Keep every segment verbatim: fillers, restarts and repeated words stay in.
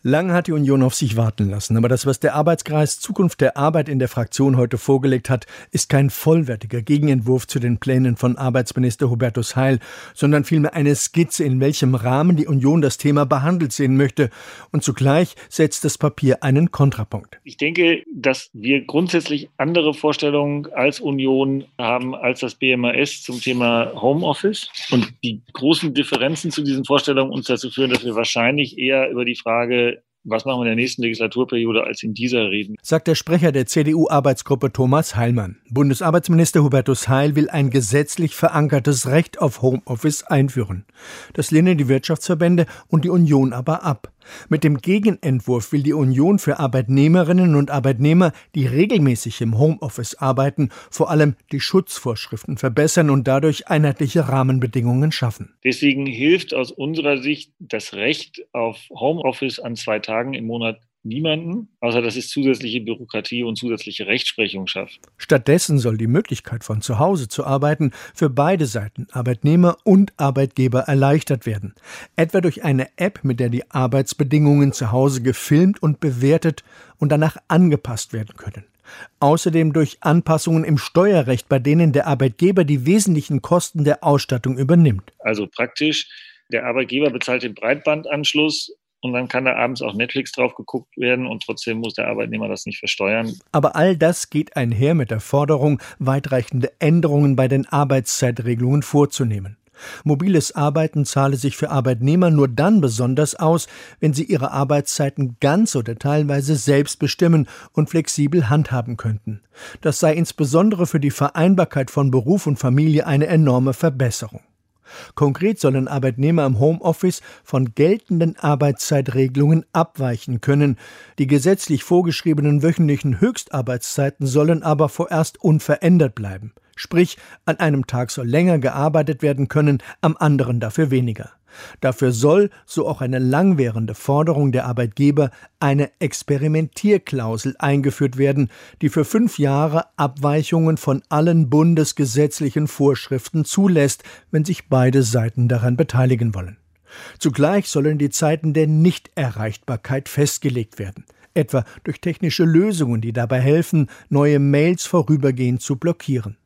Lange hat die Union auf sich warten lassen, aber das, was der Arbeitskreis Zukunft der Arbeit in der Fraktion heute vorgelegt hat, ist kein vollwertiger Gegenentwurf zu den Plänen von Arbeitsminister Hubertus Heil, sondern vielmehr eine Skizze, in welchem Rahmen die Union das Thema behandelt sehen möchte. Und zugleich setzt das Papier einen Kontrapunkt. Ich denke, dass wir grundsätzlich andere Vorstellungen als Union haben als das B M A S zum Thema Homeoffice. Und die großen Differenzen zu diesen Vorstellungen uns dazu führen, dass wir wahrscheinlich eher über die Frage, was machen wir in der nächsten Legislaturperiode, als in dieser reden, sagt der Sprecher der C D U-Arbeitsgruppe Thomas Heilmann. Bundesarbeitsminister Hubertus Heil will ein gesetzlich verankertes Recht auf Homeoffice einführen. Das lehnen die Wirtschaftsverbände und die Union aber ab. Mit dem Gegenentwurf will die Union für Arbeitnehmerinnen und Arbeitnehmer, die regelmäßig im Homeoffice arbeiten, vor allem die Schutzvorschriften verbessern und dadurch einheitliche Rahmenbedingungen schaffen. Deswegen hilft aus unserer Sicht das Recht auf Homeoffice an zwei Tagen im Monat niemanden, außer dass es zusätzliche Bürokratie und zusätzliche Rechtsprechung schafft. Stattdessen soll die Möglichkeit, von zu Hause zu arbeiten, für beide Seiten, Arbeitnehmer und Arbeitgeber, erleichtert werden. Etwa durch eine App, mit der die Arbeitsbedingungen zu Hause gefilmt und bewertet und danach angepasst werden können. Außerdem durch Anpassungen im Steuerrecht, bei denen der Arbeitgeber die wesentlichen Kosten der Ausstattung übernimmt. Also praktisch, der Arbeitgeber bezahlt den Breitbandanschluss, und dann kann da abends auch Netflix drauf geguckt werden und trotzdem muss der Arbeitnehmer das nicht versteuern. Aber all das geht einher mit der Forderung, weitreichende Änderungen bei den Arbeitszeitregelungen vorzunehmen. Mobiles Arbeiten zahle sich für Arbeitnehmer nur dann besonders aus, wenn sie ihre Arbeitszeiten ganz oder teilweise selbst bestimmen und flexibel handhaben könnten. Das sei insbesondere für die Vereinbarkeit von Beruf und Familie eine enorme Verbesserung. Konkret sollen Arbeitnehmer im Homeoffice von geltenden Arbeitszeitregelungen abweichen können. Die gesetzlich vorgeschriebenen wöchentlichen Höchstarbeitszeiten sollen aber vorerst unverändert bleiben. Sprich, an einem Tag soll länger gearbeitet werden können, am anderen dafür weniger. Dafür soll, so auch eine langwährende Forderung der Arbeitgeber, eine Experimentierklausel eingeführt werden, die für fünf Jahre Abweichungen von allen bundesgesetzlichen Vorschriften zulässt, wenn sich beide Seiten daran beteiligen wollen. Zugleich sollen die Zeiten der Nichterreichbarkeit festgelegt werden, etwa durch technische Lösungen, die dabei helfen, neue Mails vorübergehend zu blockieren.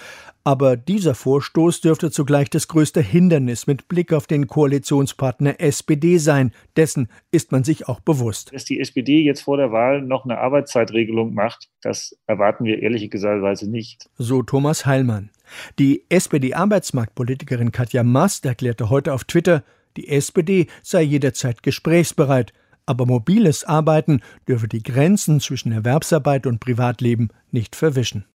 Aber dieser Vorstoß dürfte zugleich das größte Hindernis mit Blick auf den Koalitionspartner S P D sein. Dessen ist man sich auch bewusst. Dass die S P D jetzt vor der Wahl noch eine Arbeitszeitregelung macht, das erwarten wir ehrlicherweise nicht. So Thomas Heilmann. Die S P D-Arbeitsmarktpolitikerin Katja Mast erklärte heute auf Twitter, die S P D sei jederzeit gesprächsbereit. Aber mobiles Arbeiten dürfe die Grenzen zwischen Erwerbsarbeit und Privatleben nicht verwischen.